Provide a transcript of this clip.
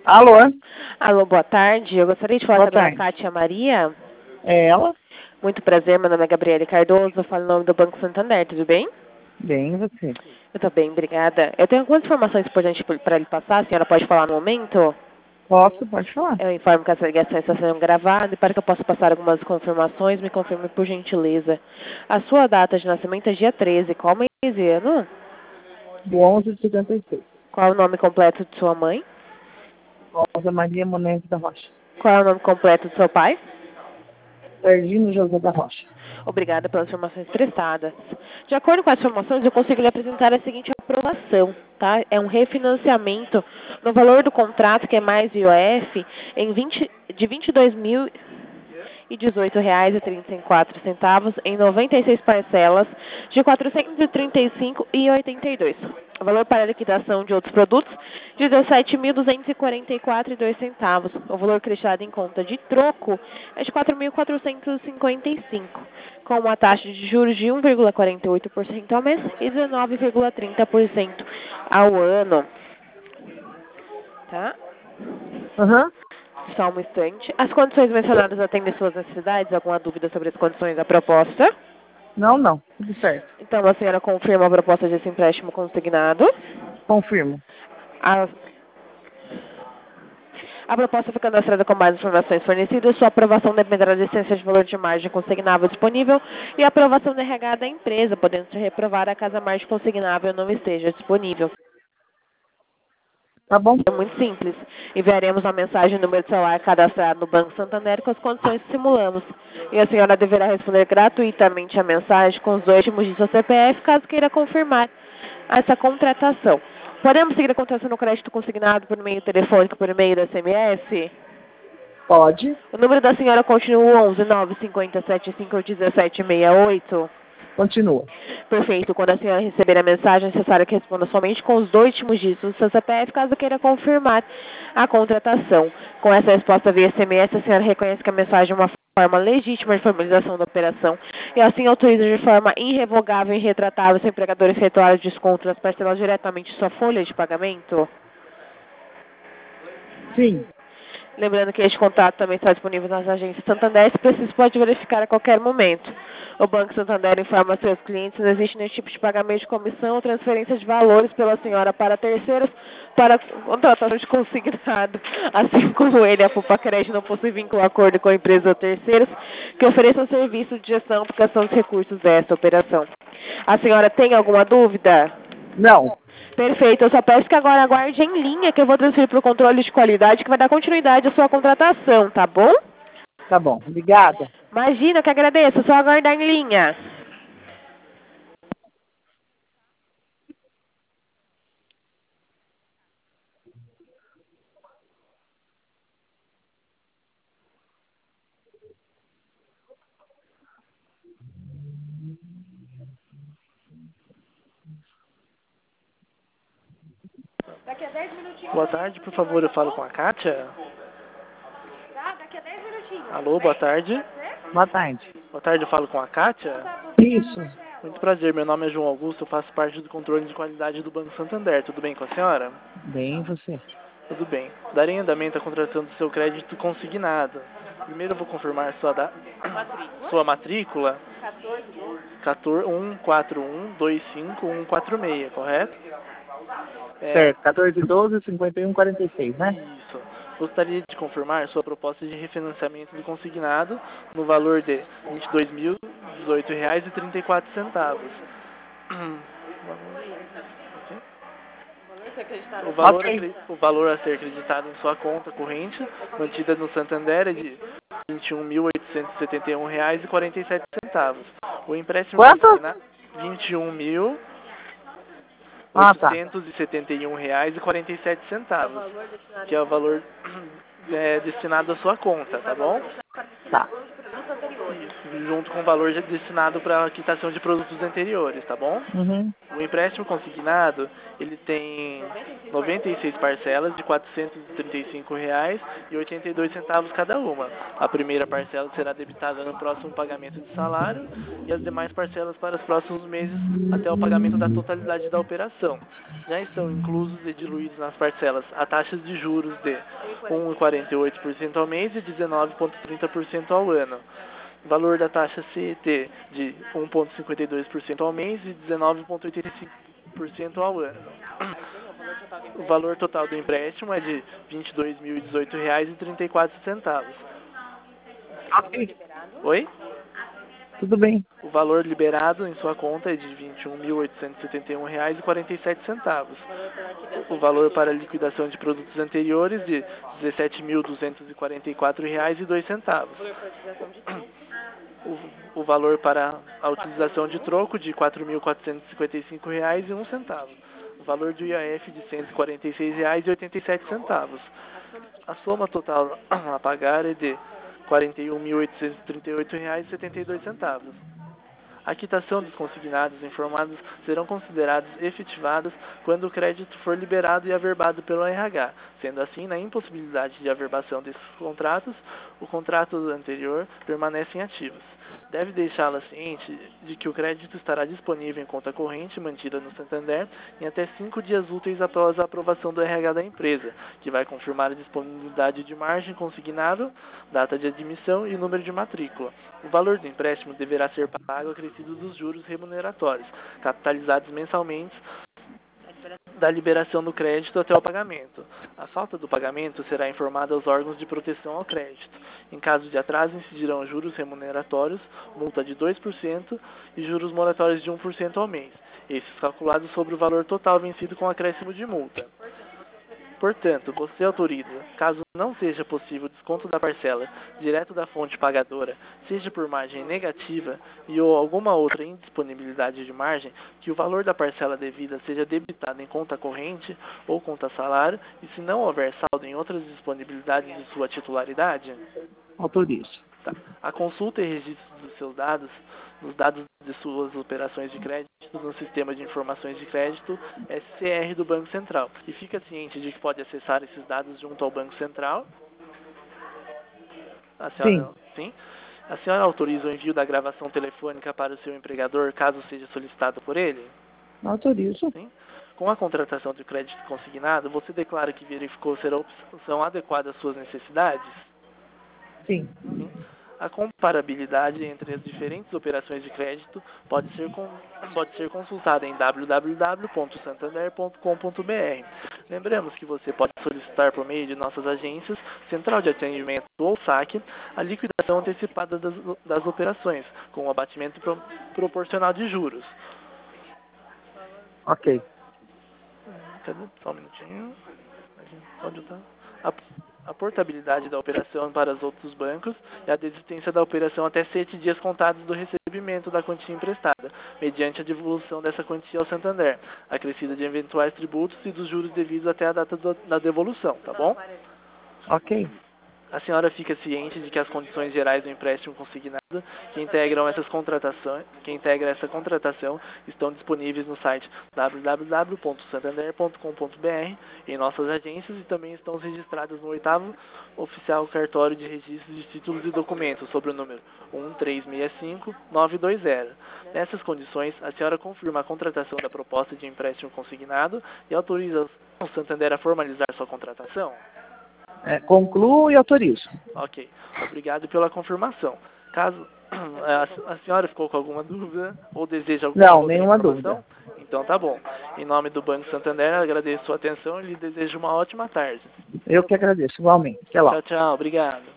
Alô? Alô, boa tarde. Eu gostaria de falar Boa com a dona tarde. Kátia Maria. É ela? Muito prazer, meu nome é Gabriele Cardoso, eu falo em nome do Banco Santander, tudo bem? Bem, você. Eu tô bem, obrigada. Eu tenho algumas informações importantes para lhe passar, a senhora pode falar no momento? Posso? Pode falar. Eu informo que essa ligação está sendo gravada e para que eu possa passar algumas confirmações, me confirme por gentileza. A sua data de nascimento é dia 13, qual mês e ano? Do 11 de 76. Qual é o nome completo de sua mãe? Rosa Maria Monense da Rocha. Qual é o nome completo de seu pai? Sergino José da Rocha. Obrigada pelas informações prestadas. De acordo com as informações, eu consigo lhe apresentar a seguinte aprovação, tá? É um refinanciamento no valor do contrato, que é mais IOF, de R$ 22.018,34 em 96 parcelas de R$ 435,82. O valor para liquidação de outros produtos de R$ 17.244,02. O valor creditado em conta de troco é de R$ 4.455, com uma taxa de juros de 1,48% ao mês e 19,30% ao ano. Tá? Aham. Só um instante. As condições mencionadas atendem suas necessidades? Alguma dúvida sobre as condições da proposta? Não. Tudo certo. Então, a senhora confirma a proposta desse empréstimo consignado. Confirmo. A, a proposta fica cadastrada com mais informações fornecidas. Sua aprovação dependerá da existência de valor de margem consignável disponível e a aprovação da RH da empresa, podendo ser reprovada caso a margem consignável não esteja disponível. Tá bom? É muito simples. Enviaremos uma mensagem no número de celular cadastrado no Banco Santander com as condições que simulamos. E a senhora deverá responder gratuitamente a mensagem com os dois últimos de seu CPF, caso queira confirmar essa contratação. Podemos seguir a contratação no crédito consignado por meio telefônico, por meio da SMS? Pode. O número da senhora continua o 11 957 51768. Continua. Perfeito. Quando a senhora receber a mensagem, é necessário que responda somente com os dois últimos dígitos do seu CPF, caso queira confirmar a contratação. Com essa resposta via SMS, a senhora reconhece que a mensagem é uma forma legítima de formalização da operação e assim autoriza de forma irrevogável e irretratável os empregadores efetuarem o desconto das parcelas diretamente em sua folha de pagamento? Sim. Lembrando que este contato também está disponível nas agências Santander, se preciso pode verificar a qualquer momento. O Banco Santander informa a seus clientes que não existe nenhum tipo de pagamento de comissão ou transferência de valores pela senhora para terceiros para contratação de consignado. Assim como ele, a Fupa Crédito não possui vínculo ou acordo com a empresa ou terceiros que ofereçam serviço de gestão e aplicação de recursos desta operação. A senhora tem alguma dúvida? Não. Perfeito, eu só peço que agora aguarde em linha que eu vou transferir para o controle de qualidade que vai dar continuidade à sua contratação, tá bom? Tá bom. Obrigada. Imagina, que agradeço, só aguardar em linha. Daqui a 10 minutinhos. Boa tarde, por favor, eu falo com a Kátia. Tá, daqui a 10 minutinhos. Alô, boa tarde. Boa tarde. Boa tarde, eu falo com a Kátia. Isso. Muito prazer, meu nome é João Augusto, eu faço parte do controle de qualidade do Banco Santander. Tudo bem com a senhora? Bem, você. Tudo bem. Darei andamento à contratação do seu crédito consignado. Primeiro eu vou confirmar sua matrícula. 141255146, correto? Certo. 14, 12, 51, 46, né? Isso. Gostaria de confirmar sua proposta de refinanciamento do consignado no valor de R$ 22.018,34. O valor a ser acreditado em sua conta corrente, mantida no Santander, é de R$ 21.871,47. O empréstimo Quanto? consignado R$ 21.871,47, que é o valor destinado à sua conta, tá bom? Tá. Isso. junto com o valor já destinado para a quitação de produtos anteriores, tá bom? Uhum. O empréstimo consignado, ele tem 96 parcelas de R$ 435,82 cada uma. A primeira parcela será debitada no próximo pagamento de salário e as demais parcelas para os próximos meses até o pagamento da totalidade da operação. Já estão inclusos e diluídos nas parcelas a taxas de juros de 1,48% ao mês e 19,30% ao ano. Valor da taxa CET de 1,52% ao mês e 19,85% ao ano. O valor total do empréstimo é de R$ 22.018,34. Ok, Oi? tudo bem. O valor liberado em sua conta é de R$ 21.871,47. O valor para liquidação de produtos anteriores de R$ 17.244,02. O valor para a utilização de troco de R$ 4.455,01. O valor do IAF de R$ 146,87. A soma total a pagar é de R$ 41.838,72. A quitação dos consignados informados serão considerados efetivadas quando o crédito for liberado e averbado pelo RH. Sendo assim, na impossibilidade de averbação desses contratos, o contrato anterior permanecem ativos. Deve deixá-la ciente de que o crédito estará disponível em conta corrente mantida no Santander em até 5 dias úteis após a aprovação do RH da empresa, que vai confirmar a disponibilidade de margem consignado, data de admissão e número de matrícula. O valor do empréstimo deverá ser pago acrescido dos juros remuneratórios, capitalizados mensalmente da liberação do crédito até o pagamento. A falta do pagamento será informada aos órgãos de proteção ao crédito. Em caso de atraso, incidirão juros remuneratórios, multa de 2% e juros moratórios de 1% ao mês, esses calculados sobre o valor total vencido com acréscimo de multa. Portanto, você autoriza, caso não seja possível o desconto da parcela direto da fonte pagadora, seja por margem negativa e ou alguma outra indisponibilidade de margem, que o valor da parcela devida seja debitado em conta corrente ou conta salário e se não houver saldo em outras disponibilidades de sua titularidade? Autorizo. Tá. A consulta e registro dos seus dados, os dados de suas operações de crédito no Sistema de Informações de Crédito SCR do Banco Central. E fica ciente de que pode acessar esses dados junto ao Banco Central? A senhora, sim. A senhora autoriza o envio da gravação telefônica para o seu empregador, caso seja solicitado por ele? Autorizo. Sim. Com a contratação de crédito consignado, você declara que verificou ser a opção adequada às suas necessidades? Sim. Sim. A comparabilidade entre as diferentes operações de crédito pode ser consultada em www.santander.com.br. Lembramos que você pode solicitar por meio de nossas agências, Central de Atendimento ou SAC, a liquidação antecipada das operações, com o abatimento proporcional de juros. Ok. Cadê? Só um minutinho. Pode botar. A portabilidade da operação para os outros bancos e a desistência da operação até 7 dias contados do recebimento da quantia emprestada, mediante a devolução dessa quantia ao Santander, acrescida de eventuais tributos e dos juros devidos até a data da devolução, tá bom? Ok. A senhora fica ciente de que as condições gerais do empréstimo consignado que integra essa contratação estão disponíveis no site www.santander.com.br, em nossas agências e também estão registradas no 8º Oficial Cartório de Registro de Títulos e Documentos, sob o número 1365920. Nessas condições, a senhora confirma a contratação da proposta de empréstimo consignado e autoriza o Santander a formalizar sua contratação? Concluo e autorizo. Ok. Obrigado pela confirmação. Caso a senhora ficou com alguma dúvida ou deseja alguma outra nenhuma informação? dúvida. Então tá bom. Em nome do Banco Santander, agradeço sua atenção e lhe desejo uma ótima tarde. Eu que agradeço, igualmente. Até lá. Tchau, tchau. Obrigado.